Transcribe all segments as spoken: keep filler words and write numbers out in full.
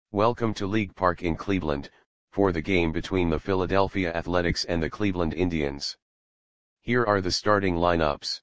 Welcome to League Park in Cleveland, for the game between the Philadelphia Athletics and the Cleveland Indians. Here are the starting lineups.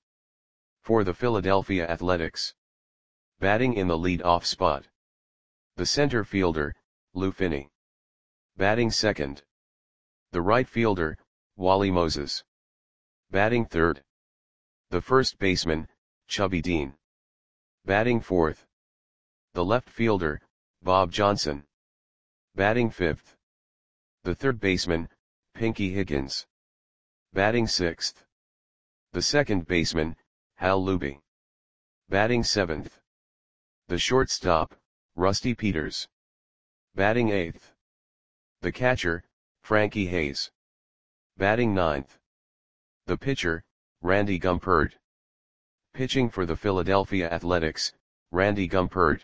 For the Philadelphia Athletics. Batting in the lead-off spot. The center fielder, Lou Finney. Batting second. The right fielder, Wally Moses. Batting third. The first baseman, Chubby Dean. Batting fourth. The left fielder, Bob Johnson. Batting fifth. The third baseman, Pinky Higgins. Batting sixth. The second baseman, Hal Luby. Batting seventh. The shortstop, Rusty Peters. Batting eighth. The catcher, Frankie Hayes. Batting ninth. The pitcher, Randy Gumpert. Pitching for the Philadelphia Athletics, Randy Gumpert.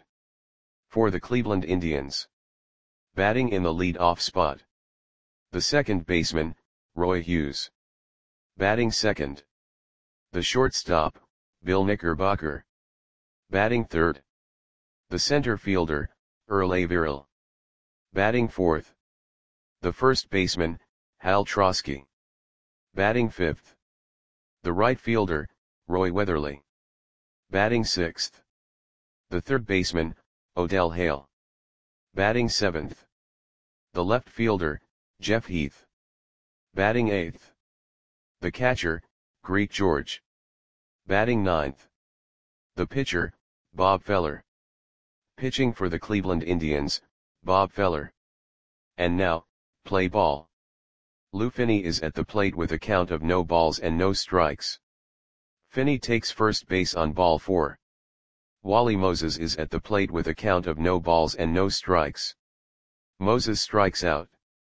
For the Cleveland Indians. Batting in the lead-off spot. The second baseman, Roy Hughes. Batting second. The shortstop, Bill Knickerbocker. Batting third. The center fielder, Earl Averill. Batting fourth. The first baseman, Hal Trosky. Batting fifth. The right fielder, Roy Weatherly. Batting sixth. The third baseman, Odell Hale. Batting seventh. The left fielder, Jeff Heath. Batting eighth. The catcher, Greek George. Batting ninth. The pitcher, Bob Feller. Pitching for the Cleveland Indians, Bob Feller. And now, play ball. Lou Finney is at the plate with a count of no balls and no strikes. Finney takes first base on ball four. Wally Moses is at the plate with a count of no balls and no strikes. Moses strikes out.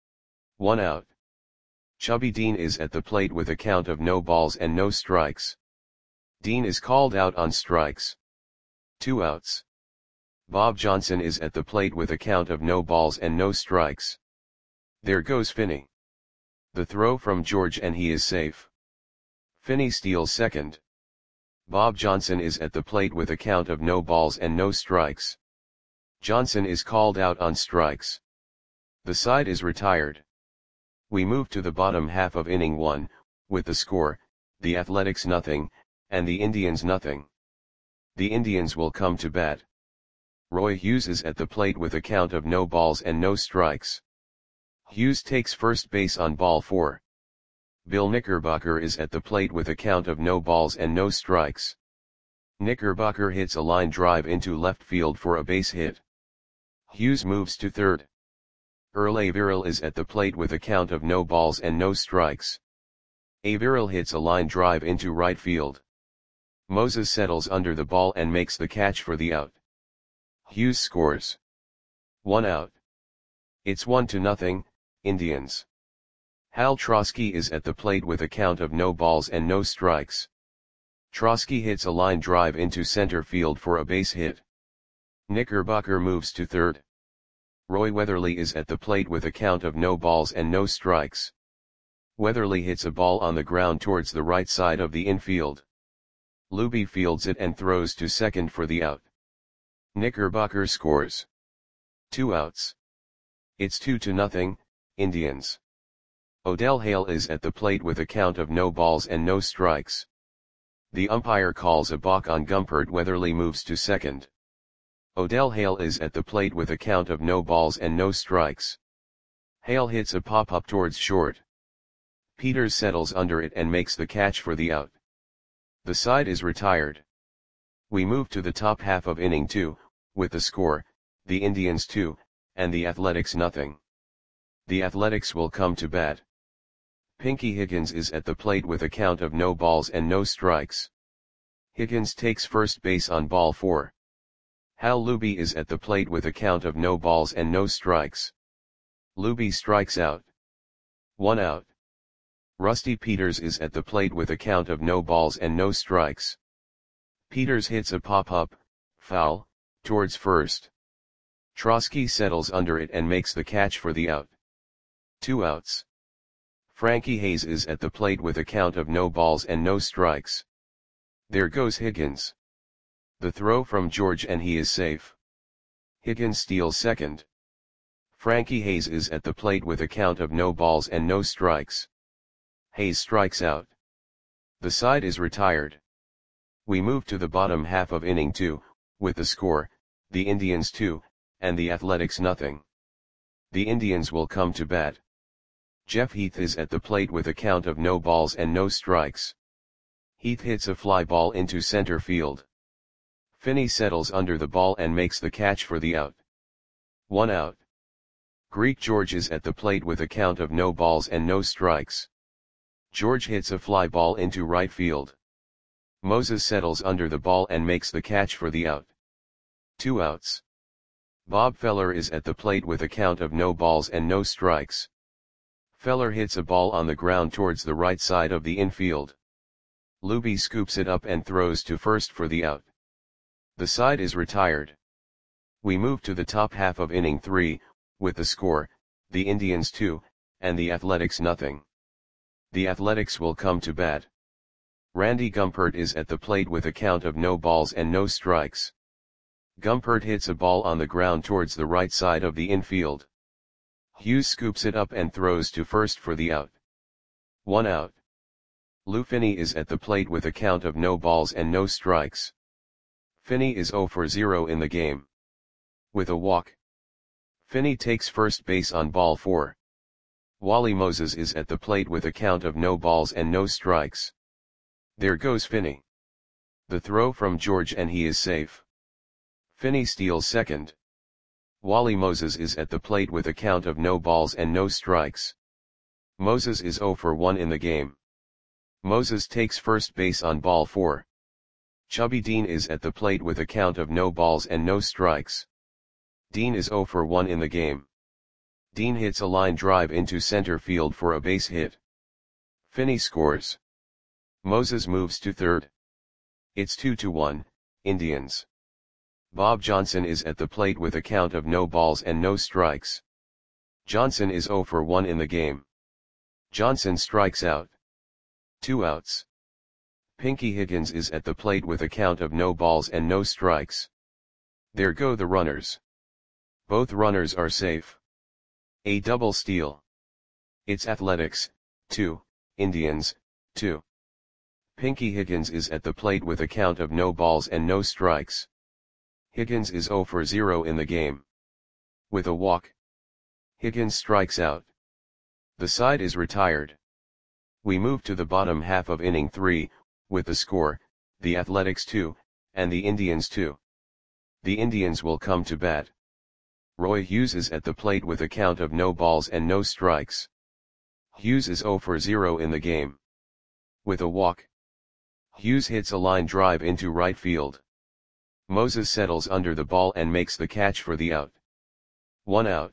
One out. Chubby Dean is at the plate with a count of no balls and no strikes. Dean is called out on strikes. Two outs. Bob Johnson is at the plate with a count of no balls and no strikes. There goes Finney. The throw from George and he is safe. Finney steals second. Bob Johnson is at the plate with a count of no balls and no strikes. Johnson is called out on strikes. The side is retired. We move to the bottom half of inning one, with the score, the Athletics nothing, and the Indians nothing. The Indians will come to bat. Roy Hughes is at the plate with a count of no balls and no strikes. Hughes takes first base on ball four. Bill Knickerbocker is at the plate with a count of no balls and no strikes. Knickerbocker hits a line drive into left field for a base hit. Hughes moves to third. Earl Averill is at the plate with a count of no balls and no strikes. Averill hits a line drive into right field. Moses settles under the ball and makes the catch for the out. Hughes scores. One out. It's one to nothing, Indians. Hal Trosky is at the plate with a count of no balls and no strikes. Trosky hits a line drive into center field for a base hit. Knickerbocker moves to third. Roy Weatherly is at the plate with a count of no balls and no strikes. Weatherly hits a ball on the ground towards the right side of the infield. Luby fields it and throws to second for the out. Knickerbocker scores. Two outs. It's two to nothing, Indians. Odell Hale is at the plate with a count of no balls and no strikes. The umpire calls a balk on Gumpert. Weatherly moves to second. Odell Hale is at the plate with a count of no balls and no strikes. Hale hits a pop-up towards short. Peters settles under it and makes the catch for the out. The side is retired. We move to the top half of inning two, with the score, the Indians two, and the Athletics nothing. The Athletics will come to bat. Pinky Higgins is at the plate with a count of no balls and no strikes. Higgins takes first base on ball four. Hal Luby is at the plate with a count of no balls and no strikes. Luby strikes out. One out. Rusty Peters is at the plate with a count of no balls and no strikes. Peters hits a pop-up, foul, towards first. Trosky settles under it and makes the catch for the out. Two outs. Frankie Hayes is at the plate with a count of no balls and no strikes. There goes Higgins. The throw from George and he is safe. Higgins steals second. Frankie Hayes is at the plate with a count of no balls and no strikes. Hayes strikes out. The side is retired. We move to the bottom half of inning two, with the score, the Indians two, and the Athletics nothing. The Indians will come to bat. Jeff Heath is at the plate with a count of no balls and no strikes. Heath hits a fly ball into center field. Finney settles under the ball and makes the catch for the out. One out. Greek George is at the plate with a count of no balls and no strikes. George hits a fly ball into right field. Moses settles under the ball and makes the catch for the out. Two outs. Bob Feller is at the plate with a count of no balls and no strikes. Feller hits a ball on the ground towards the right side of the infield. Luby scoops it up and throws to first for the out. The side is retired. We move to the top half of inning three, with the score, the Indians two, and the Athletics nothing. The Athletics will come to bat. Randy Gumpert is at the plate with a count of no balls and no strikes. Gumpert hits a ball on the ground towards the right side of the infield. Hughes scoops it up and throws to first for the out. One out. Lou Finney is at the plate with a count of no balls and no strikes. Finney is zero for zero in the game. With a walk. Finney takes first base on ball four. Wally Moses is at the plate with a count of no balls and no strikes. There goes Finney. The throw from George and he is safe. Finney steals second. Wally Moses is at the plate with a count of no balls and no strikes. Moses is zero for one in the game. Moses takes first base on ball four. Chubby Dean is at the plate with a count of no balls and no strikes. Dean is zero for one in the game. Dean hits a line drive into center field for a base hit. Finney scores. Moses moves to third. It's two to one, Indians. Bob Johnson is at the plate with a count of no balls and no strikes. Johnson is zero for one in the game. Johnson strikes out. Two outs. Pinky Higgins is at the plate with a count of no balls and no strikes. There go the runners. Both runners are safe. A double steal. It's Athletics, two, Indians, two. Pinky Higgins is at the plate with a count of no balls and no strikes. Higgins is zero for zero in the game. With a walk. Higgins strikes out. The side is retired. We move to the bottom half of inning three, with the score, the Athletics two, and the Indians two. The Indians will come to bat. Roy Hughes is at the plate with a count of no balls and no strikes. Hughes is zero for zero in the game. With a walk. Hughes hits a line drive into right field. Moses settles under the ball and makes the catch for the out. One out.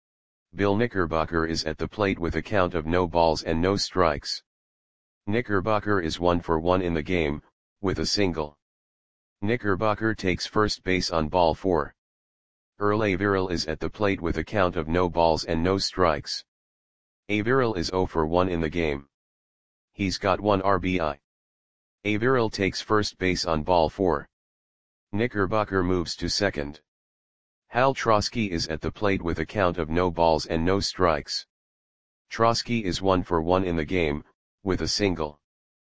Bill Knickerbocker is at the plate with a count of no balls and no strikes. Knickerbocker is one for one in the game, with a single. Knickerbocker takes first base on ball four. Earl Averill is at the plate with a count of no balls and no strikes. Averill is zero for one in the game. He's got one R B I. Averill takes first base on ball four. Knickerbocker moves to second. Hal Trosky is at the plate with a count of no balls and no strikes. Trosky is one for one in the game, with a single.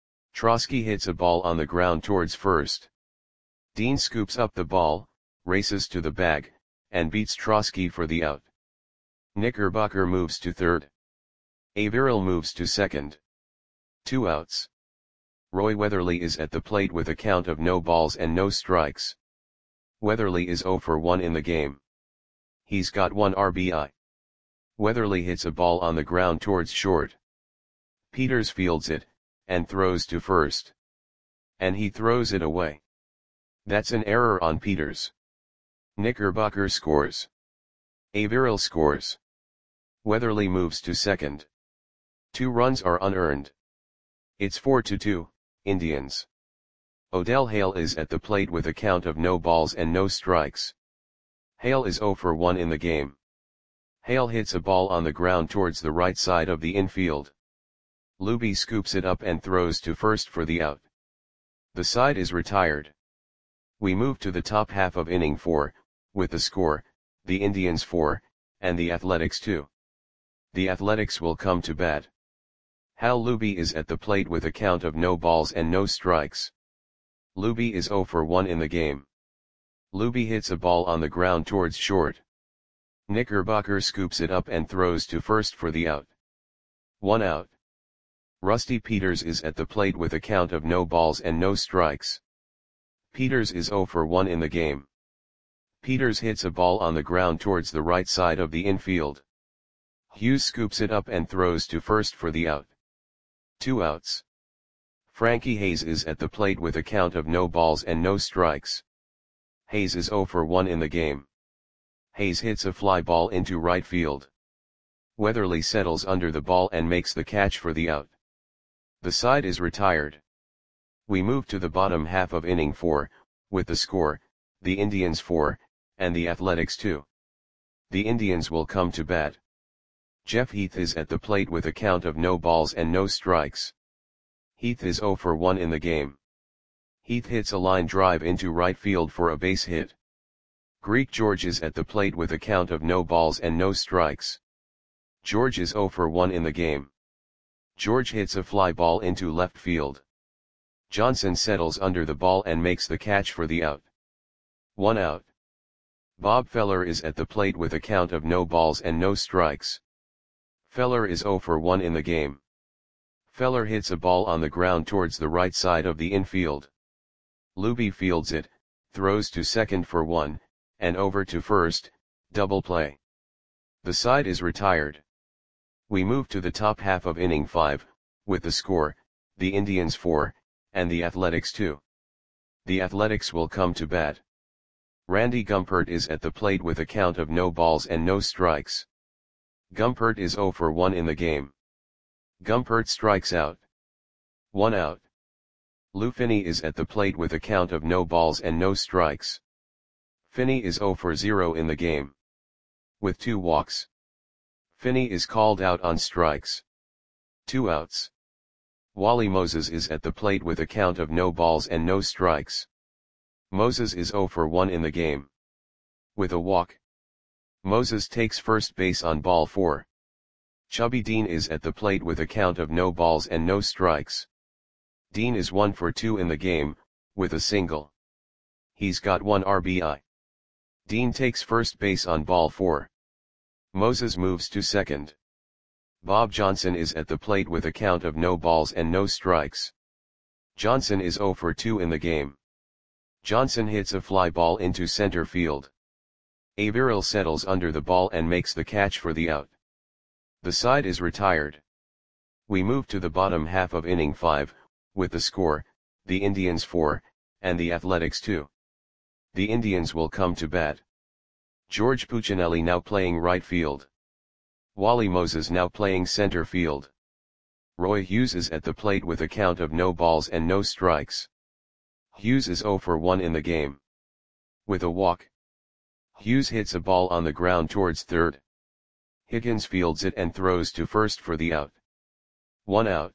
Trosky hits a ball on the ground towards first. Dean scoops up the ball, races to the bag, and beats Trosky for the out. Knickerbocker moves to third. Averill moves to second. Two outs. Roy Weatherly is at the plate with a count of no balls and no strikes. Weatherly is zero for one in the game. He's got one R B I. Weatherly hits a ball on the ground towards short. Peters fields it, and throws to first. And he throws it away. That's an error on Peters. Knickerbocker scores. Averill scores. Weatherly moves to second. Two runs are unearned. It's four to two, Indians. Odell Hale is at the plate with a count of no balls and no strikes. Hale is zero for one in the game. Hale hits a ball on the ground towards the right side of the infield. Luby scoops it up and throws to first for the out. The side is retired. We move to the top half of inning four, with the score, the Indians four, and the Athletics two. The Athletics will come to bat. Hal Luby is at the plate with a count of no balls and no strikes. Luby is zero for one in the game. Luby hits a ball on the ground towards short. Knickerbocker scoops it up and throws to first for the out. One out. Rusty Peters is at the plate with a count of no balls and no strikes. Peters is zero for one in the game. Peters hits a ball on the ground towards the right side of the infield. Hughes scoops it up and throws to first for the out. Two outs. Frankie Hayes is at the plate with a count of no balls and no strikes. Hayes is zero for one in the game. Hayes hits a fly ball into right field. Weatherly settles under the ball and makes the catch for the out. The side is retired. We move to the bottom half of inning four, with the score, the Indians four, and the Athletics two. The Indians will come to bat. Jeff Heath is at the plate with a count of no balls and no strikes. Heath is zero for one in the game. Heath hits a line drive into right field for a base hit. Greek George is at the plate with a count of no balls and no strikes. George is zero for one in the game. George hits a fly ball into left field. Johnson settles under the ball and makes the catch for the out. One out. Bob Feller is at the plate with a count of no balls and no strikes. Feller is zero for one in the game. Feller hits a ball on the ground towards the right side of the infield. Luby fields it, throws to second for one, and over to first, double play. The side is retired. We move to the top half of inning five, with the score, the Indians four, and the Athletics two. The Athletics will come to bat. Randy Gumpert is at the plate with a count of no balls and no strikes. Gumpert is zero for one in the game. Gumpert strikes out. One out. Lou Finney is at the plate with a count of no balls and no strikes. Finney is zero for zero in the game. With two walks. Finney is called out on strikes. Two outs. Wally Moses is at the plate with a count of no balls and no strikes. Moses is zero for one in the game. With a walk. Moses takes first base on ball four. Chubby Dean is at the plate with a count of no balls and no strikes. Dean is one for two in the game, with a single. He's got one R B I. Dean takes first base on ball four. Moses moves to second. Bob Johnson is at the plate with a count of no balls and no strikes. Johnson is zero for two in the game. Johnson hits a fly ball into center field. Averill settles under the ball and makes the catch for the out. The side is retired. We move to the bottom half of inning five, with the score, the Indians four, and the Athletics two. The Indians will come to bat. George Puccinelli now playing right field. Wally Moses now playing center field. Roy Hughes is at the plate with a count of no balls and no strikes. Hughes is zero for one in the game. With a walk. Hughes hits a ball on the ground towards third. Higgins fields it and throws to first for the out. One out.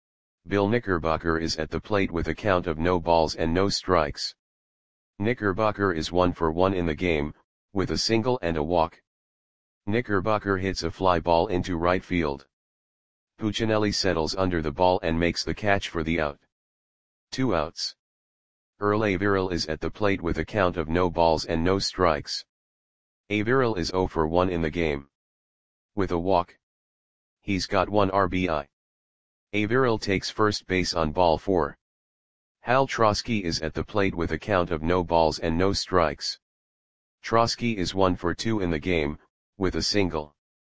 Bill Knickerbocker is at the plate with a count of no balls and no strikes. Knickerbocker is one for one in the game, with a single and a walk. Knickerbocker hits a fly ball into right field. Puccinelli settles under the ball and makes the catch for the out. Two outs. Earl Averill is at the plate with a count of no balls and no strikes. Averill is zero for one in the game. With a walk. He's got one R B I. Averill takes first base on ball four. Hal Trosky is at the plate with a count of no balls and no strikes. Trosky is one for two in the game, with a single.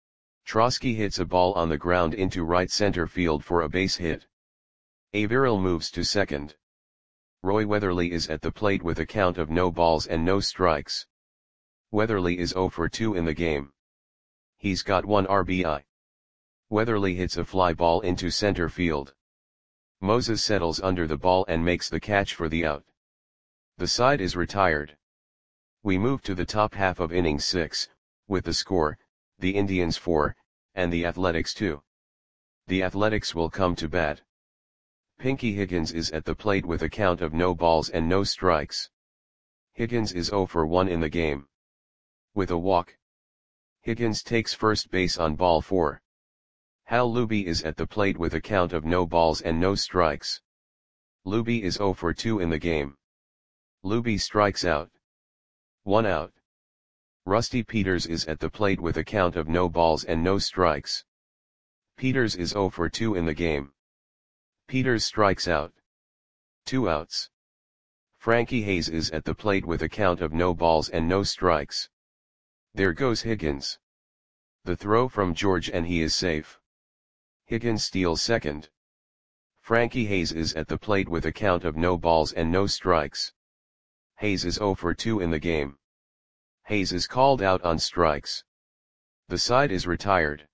Trosky hits a ball on the ground into right center field for a base hit. Averill moves to second. Roy Weatherly is at the plate with a count of no balls and no strikes. Weatherly is zero for two in the game. He's got one R B I. Weatherly hits a fly ball into center field. Moses settles under the ball and makes the catch for the out. The side is retired. We move to the top half of inning six, with the score, the Indians four, and the Athletics two. The Athletics will come to bat. Pinky Higgins is at the plate with a count of no balls and no strikes. Higgins is zero for one in the game. With a walk. Higgins takes first base on ball four. Hal Luby is at the plate with a count of no balls and no strikes. Luby is zero for two in the game. Luby strikes out. One out. Rusty Peters is at the plate with a count of no balls and no strikes. Peters is zero for two in the game. Peters strikes out. Two outs. Frankie Hayes is at the plate with a count of no balls and no strikes. There goes Higgins. The throw from George and he is safe. Higgins steals second. Frankie Hayes is at the plate with a count of no balls and no strikes. Hayes is zero for two in the game. Hayes is called out on strikes. The side is retired.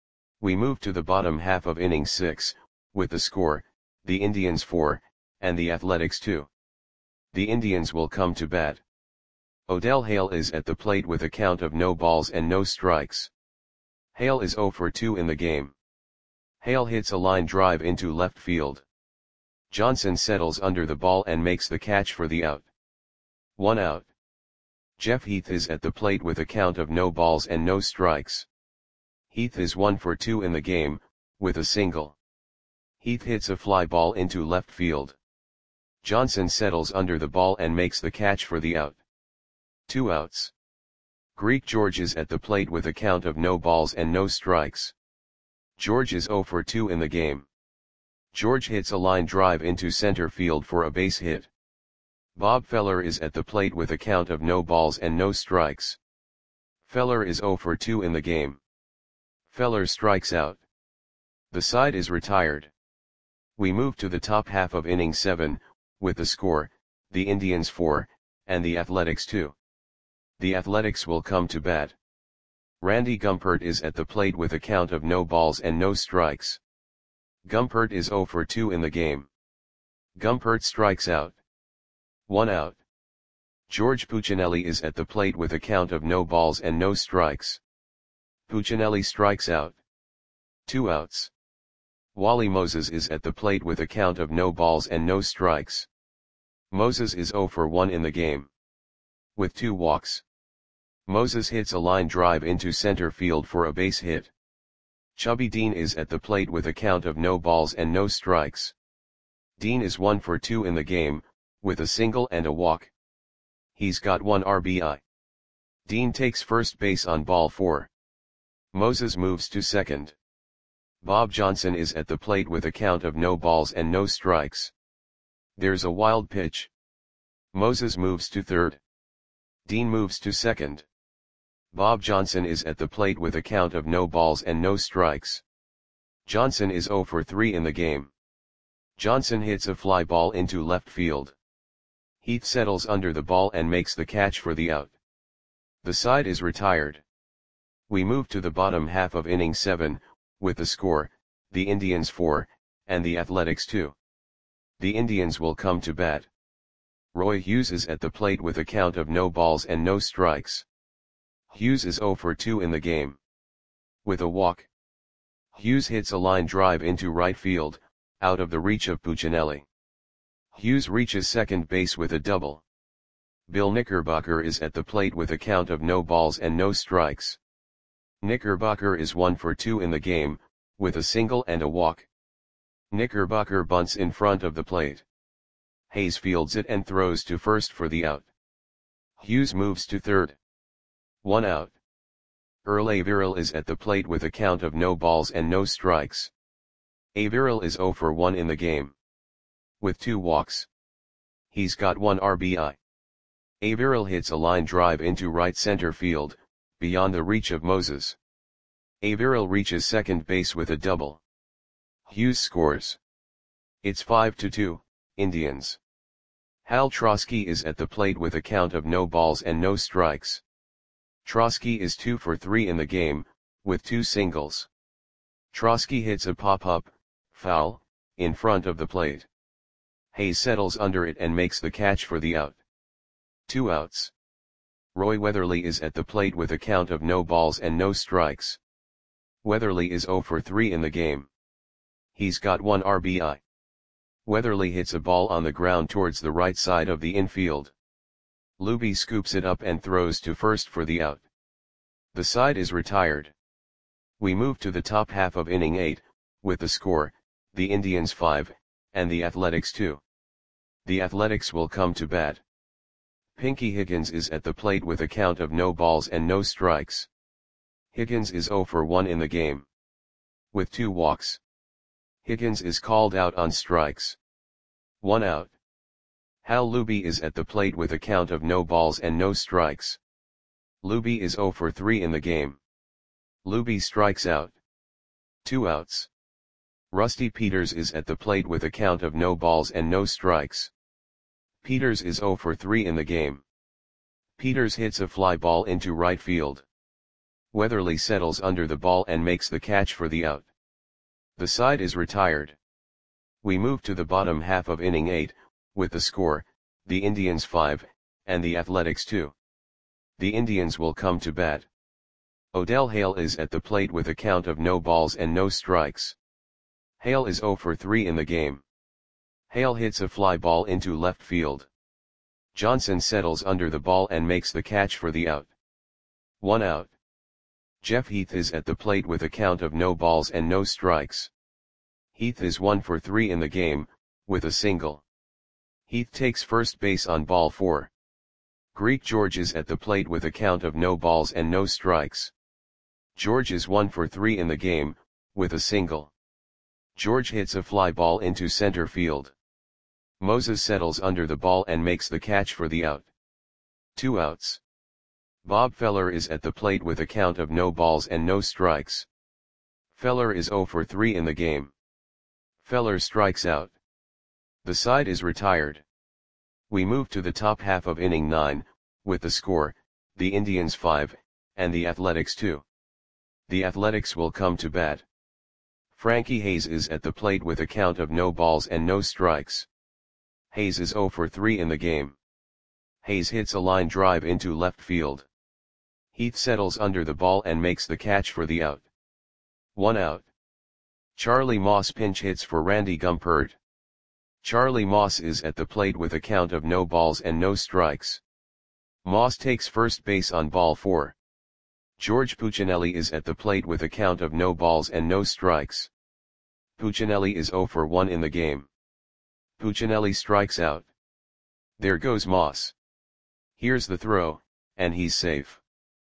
We move to the bottom half of inning six, with the score, the Indians four, and the Athletics two. The Indians will come to bat. Odell Hale is at the plate with a count of no balls and no strikes. Hale is zero for two in the game. Hale hits a line drive into left field. Johnson settles under the ball and makes the catch for the out. One out. Jeff Heath is at the plate with a count of no balls and no strikes. Heath is one for two in the game, with a single. Heath hits a fly ball into left field. Johnson settles under the ball and makes the catch for the out. Two outs. Greek George is at the plate with a count of no balls and no strikes. George is zero for two in the game. George hits a line drive into center field for a base hit. Bob Feller is at the plate with a count of no balls and no strikes. Feller is zero for two in the game. Feller strikes out. The side is retired. We move to the top half of inning seven, with the score, the Indians four, and the Athletics two. The Athletics will come to bat. Randy Gumpert is at the plate with a count of no balls and no strikes. Gumpert is zero for two in the game. Gumpert strikes out. One out. George Puccinelli is at the plate with a count of no balls and no strikes. Puccinelli strikes out. Two outs. Wally Moses is at the plate with a count of no balls and no strikes. Moses is zero for one in the game. With two walks. Moses hits a line drive into center field for a base hit. Chubby Dean is at the plate with a count of no balls and no strikes. Dean is one for two in the game, with a single and a walk. He's got one R B I. Dean takes first base on ball four. Moses moves to second. Bob Johnson is at the plate with a count of no balls and no strikes. There's a wild pitch. Moses moves to third. Dean moves to second. Bob Johnson is at the plate with a count of no balls and no strikes. Johnson is zero for three in the game. Johnson hits a fly ball into left field. Heath settles under the ball and makes the catch for the out. The side is retired. We move to the bottom half of inning seven, with the score, the Indians four, and the Athletics two. The Indians will come to bat. Roy Hughes is at the plate with a count of no balls and no strikes. Hughes is zero for two in the game. With a walk. Hughes hits a line drive into right field, out of the reach of Puccinelli. Hughes reaches second base with a double. Bill Knickerbocker is at the plate with a count of no balls and no strikes. Knickerbocker is one for two in the game, with a single and a walk. Knickerbocker bunts in front of the plate. Hayes fields it and throws to first for the out. Hughes moves to third. One out. Earl Averill is at the plate with a count of no balls and no strikes. Averill is zero for one in the game. With two walks. He's got one R B I. Averill hits a line drive into right center field, beyond the reach of Moses. Averill reaches second base with a double. Hughes scores. It's five to two, Indians. Hal Trosky is at the plate with a count of no balls and no strikes. Trosky is two for three in the game, with two singles. Trosky hits a pop-up, foul, in front of the plate. Hayes settles under it and makes the catch for the out. Two outs. Roy Weatherly is at the plate with a count of no balls and no strikes. Weatherly is zero for three in the game. He's got one R B I. Weatherly hits a ball on the ground towards the right side of the infield. Luby scoops it up and throws to first for the out. The side is retired. We move to the top half of inning eight, with the score, the Indians five, and the Athletics two. The Athletics will come to bat. Pinky Higgins is at the plate with a count of no balls and no strikes. Higgins is zero for one in the game, with two walks. Higgins is called out on strikes. One out. Hal Luby is at the plate with a count of no balls and no strikes. Luby is zero for three in the game. Luby strikes out. Two outs. Rusty Peters is at the plate with a count of no balls and no strikes. Peters is zero for three in the game. Peters hits a fly ball into right field. Weatherly settles under the ball and makes the catch for the out. The side is retired. We move to the bottom half of inning eight, with the score, the Indians five, and the Athletics two. The Indians will come to bat. Odell Hale is at the plate with a count of no balls and no strikes. Hale is zero for three in the game. Hale hits a fly ball into left field. Johnson settles under the ball and makes the catch for the out. One out. Jeff Heath is at the plate with a count of no balls and no strikes. Heath is one for three in the game, with a single. Heath takes first base on ball four. Greek George is at the plate with a count of no balls and no strikes. George is one for three in the game, with a single. George hits a fly ball into center field. Moses settles under the ball and makes the catch for the out. Two outs. Bob Feller is at the plate with a count of no balls and no strikes. Feller is zero for three in the game. Feller strikes out. The side is retired. We move to the top half of inning nine, with the score, the Indians five, and the Athletics two. The Athletics will come to bat. Frankie Hayes is at the plate with a count of no balls and no strikes. Hayes is zero for three in the game. Hayes hits a line drive into left field. Heath settles under the ball and makes the catch for the out. One out. Charlie Moss pinch hits for Randy Gumpert. Charlie Moss is at the plate with a count of no balls and no strikes. Moss takes first base on ball four. George Puccinelli is at the plate with a count of no balls and no strikes. Puccinelli is zero for one in the game. Puccinelli strikes out. There goes Moss. Here's the throw, and he's safe.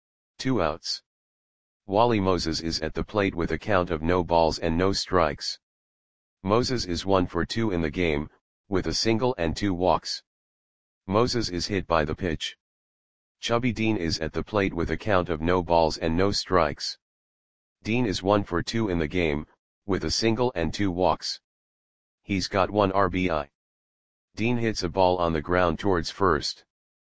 Two outs. Wally Moses is at the plate with a count of no balls and no strikes. Moses is one for two in the game, with a single and two walks. Moses is hit by the pitch. Chubby Dean is at the plate with a count of no balls and no strikes. Dean is one for two in the game, with a single and two walks. He's got one R B I. Dean hits a ball on the ground towards first.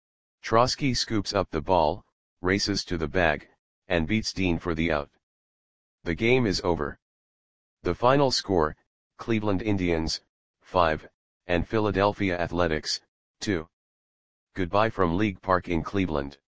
Trosky scoops up the ball, races to the bag, and beats Dean for the out. The game is over. The final score, Cleveland Indians, five, and Philadelphia Athletics, two. Goodbye from League Park in Cleveland.